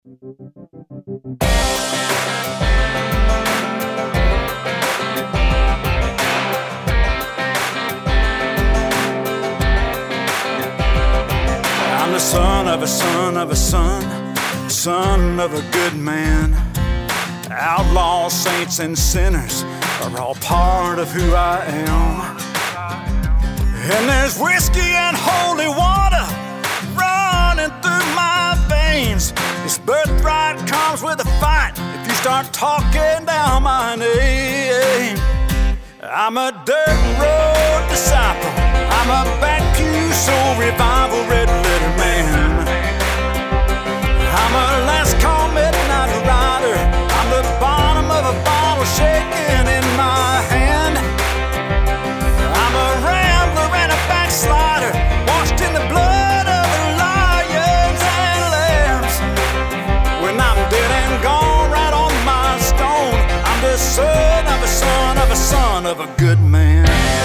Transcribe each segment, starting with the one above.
I'm the son of a son of a son, son of a good man. Outlaws, saints, and sinners are all part of who I am. And there's whiskey and holy water running through my veins. This birthright comes with a fight if you start talking down my name. I'm a dirt road disciple, I'm a back pew soul revival red letter man. I'm a last call midnight rider, I'm the bottom of a bottle shaking in my hand. I'm a rambler and a backslider, washed in the blood of the lions and lambs. When I'm dead and gone, right on my stone, I'm the son of a son of a son of a good man.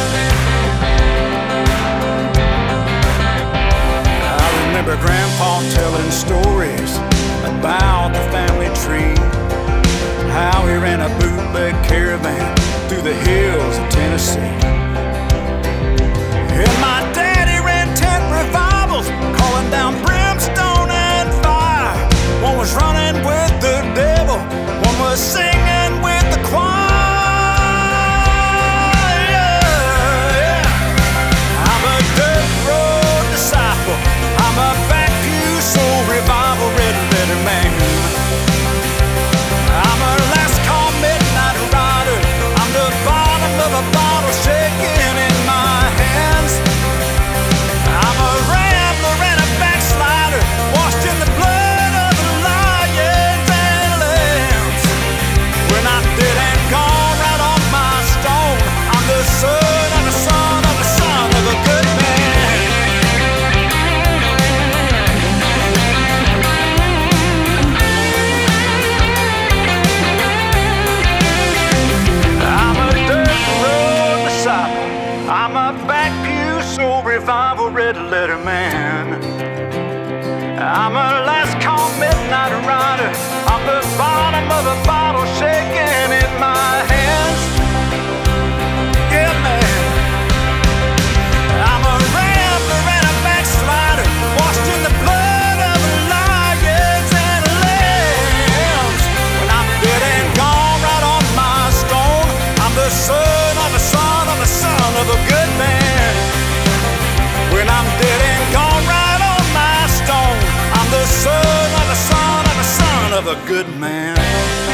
I remember Grandpa telling stories about the family tree, how he ran a bootleg caravan through the hills of Tennessee. And my daddy ran tent revivals, calling down brimstone and fire. One was running with the devil, one was singing with the choir. I'm a dirt road disciple, I'm a back pew soul revival red letter man. I'm a last call midnight rider, I'm the bottom of a bottle shaking in my hands. I'm a rambler and a backslider, washed in the blood of the lions and lambs. When I'm dead and gone, right on my stone, I'm the son of a son of a son of a good man. I'm a dirt road disciple, I'm a back pew soul revival red letter man. I'm a last call midnight rider, I'm the bottom of a bottle shaking in my hands. Yeah, man. I'm a rambler and a backslider, washed in the blood of the lions and lambs. When I'm dead and gone, right on my stone, I'm the son of a son of a son of a good man. When I'm dead and gone, right on my stone, I'm the son of a son of a son of a good man.